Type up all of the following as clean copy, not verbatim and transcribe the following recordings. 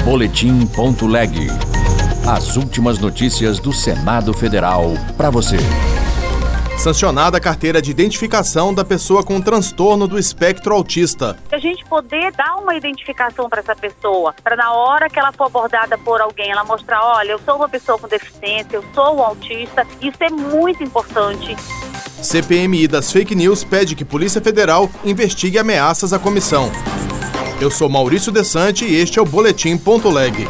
Boletim.leg. As últimas notícias do Senado Federal para você. Sancionada a carteira de identificação da pessoa com transtorno do espectro autista. A gente poder dar uma identificação para essa pessoa, para na hora que ela for abordada por alguém, ela mostrar, olha, eu sou uma pessoa com deficiência, eu sou um autista, isso é muito importante. CPMI das fake news pede que Polícia Federal investigue ameaças à comissão. Eu sou Maurício Desante e este é o Boletim.leg.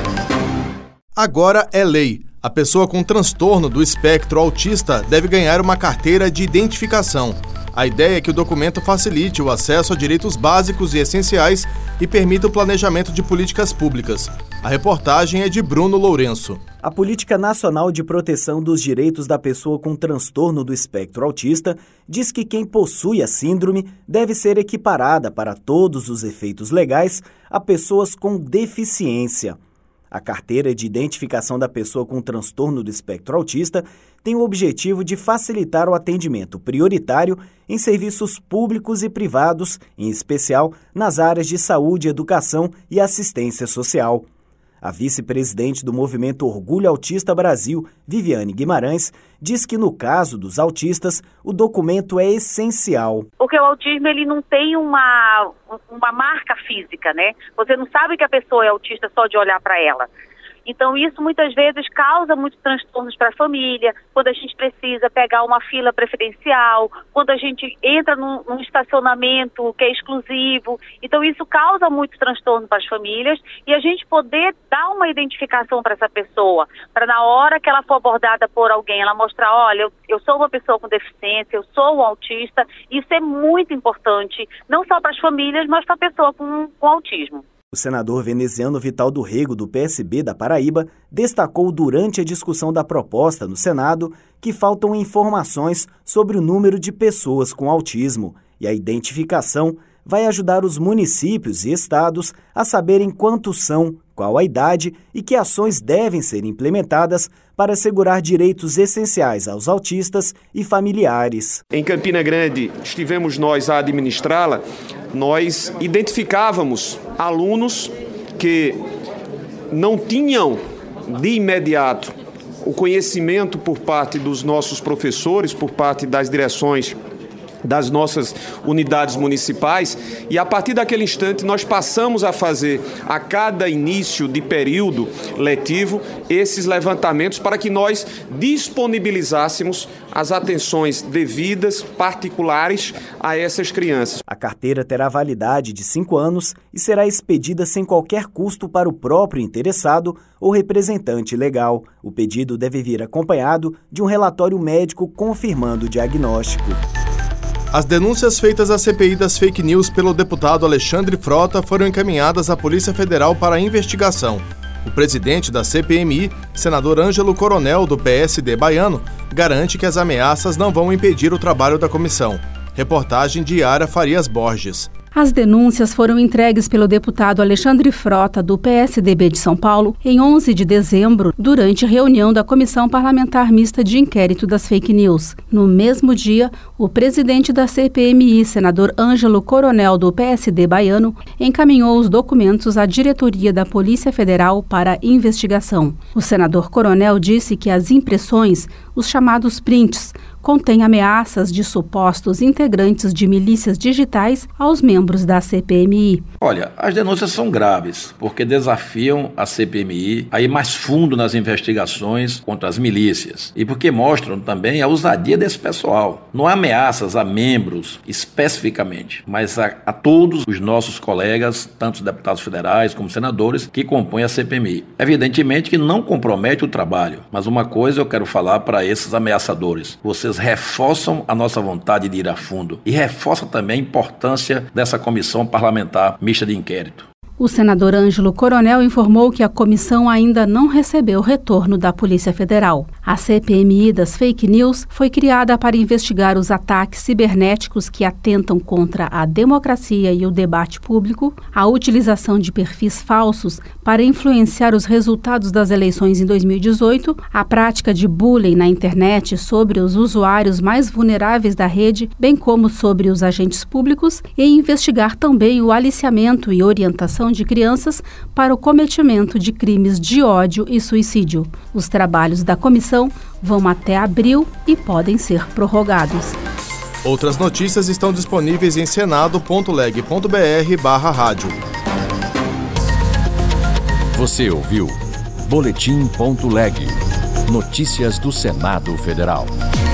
Agora é lei. A pessoa com transtorno do espectro autista deve ganhar uma carteira de identificação. A ideia é que o documento facilite o acesso a direitos básicos e essenciais e permita o planejamento de políticas públicas. A reportagem é de Bruno Lourenço. A Política Nacional de Proteção dos Direitos da Pessoa com Transtorno do Espectro Autista diz que quem possui a síndrome deve ser equiparada para todos os efeitos legais a pessoas com deficiência. A carteira de identificação da pessoa com transtorno do espectro autista tem o objetivo de facilitar o atendimento prioritário em serviços públicos e privados, em especial nas áreas de saúde, educação e assistência social. A vice-presidente do Movimento Orgulho Autista Brasil, Viviane Guimarães, diz que no caso dos autistas, o documento é essencial. Porque o autismo ele não tem uma marca física, né? Você não sabe que a pessoa é autista só de olhar para ela. Então isso muitas vezes causa muitos transtornos para a família, quando a gente precisa pegar uma fila preferencial, quando a gente entra num estacionamento que é exclusivo. Então isso causa muito transtorno para as famílias e a gente poder dar uma identificação para essa pessoa, para na hora que ela for abordada por alguém, ela mostrar, olha, eu sou uma pessoa com deficiência, eu sou um autista. Isso é muito importante, não só para as famílias, mas para a pessoa com autismo. O senador veneziano Vital do Rego, do PSB da Paraíba, destacou durante a discussão da proposta no Senado que faltam informações sobre o número de pessoas com autismo e a identificação vai ajudar os municípios e estados a saberem quantos são, qual a idade e que ações devem ser implementadas para assegurar direitos essenciais aos autistas e familiares. Em Campina Grande, estivemos nós a administrá-la, nós identificávamos alunos que não tinham de imediato o conhecimento por parte dos nossos professores, por parte das direções das nossas unidades municipais, e a partir daquele instante nós passamos a fazer a cada início de período letivo esses levantamentos para que nós disponibilizássemos as atenções devidas, particulares a essas crianças. A carteira terá validade de 5 anos e será expedida sem qualquer custo para o próprio interessado ou representante legal. O pedido deve vir acompanhado de um relatório médico confirmando o diagnóstico. As denúncias feitas à CPI das fake news pelo deputado Alexandre Frota foram encaminhadas à Polícia Federal para investigação. O presidente da CPMI, senador Ângelo Coronel, do PSD baiano, garante que as ameaças não vão impedir o trabalho da comissão. Reportagem de Yara Farias Borges. As denúncias foram entregues pelo deputado Alexandre Frota, do PSDB de São Paulo, em 11 de dezembro, durante reunião da Comissão Parlamentar Mista de Inquérito das Fake News. No mesmo dia, o presidente da CPMI, senador Ângelo Coronel, do PSD baiano, encaminhou os documentos à diretoria da Polícia Federal para investigação. O senador Coronel disse que as impressões, os chamados prints, contém ameaças de supostos integrantes de milícias digitais aos membros da CPMI. Olha, as denúncias são graves, porque desafiam a CPMI a ir mais fundo nas investigações contra as milícias e porque mostram também a ousadia desse pessoal. Não há ameaças a membros especificamente, mas a todos os nossos colegas, tanto deputados federais como senadores, que compõem a CPMI. Evidentemente que não compromete o trabalho, mas uma coisa eu quero falar para esses ameaçadores: vocês reforçam a nossa vontade de ir a fundo e reforçam também a importância dessa comissão parlamentar mista de inquérito. O senador Ângelo Coronel informou que a comissão ainda não recebeu retorno da Polícia Federal. A CPMI das fake news foi criada para investigar os ataques cibernéticos que atentam contra a democracia e o debate público, a utilização de perfis falsos para influenciar os resultados das eleições em 2018, a prática de bullying na internet sobre os usuários mais vulneráveis da rede, bem como sobre os agentes públicos, e investigar também o aliciamento e orientação de crianças para o cometimento de crimes de ódio e suicídio. Os trabalhos da comissão vão até abril e podem ser prorrogados. Outras notícias estão disponíveis em senado.leg.br/rádio. Você ouviu Boletim.leg. Notícias do Senado Federal.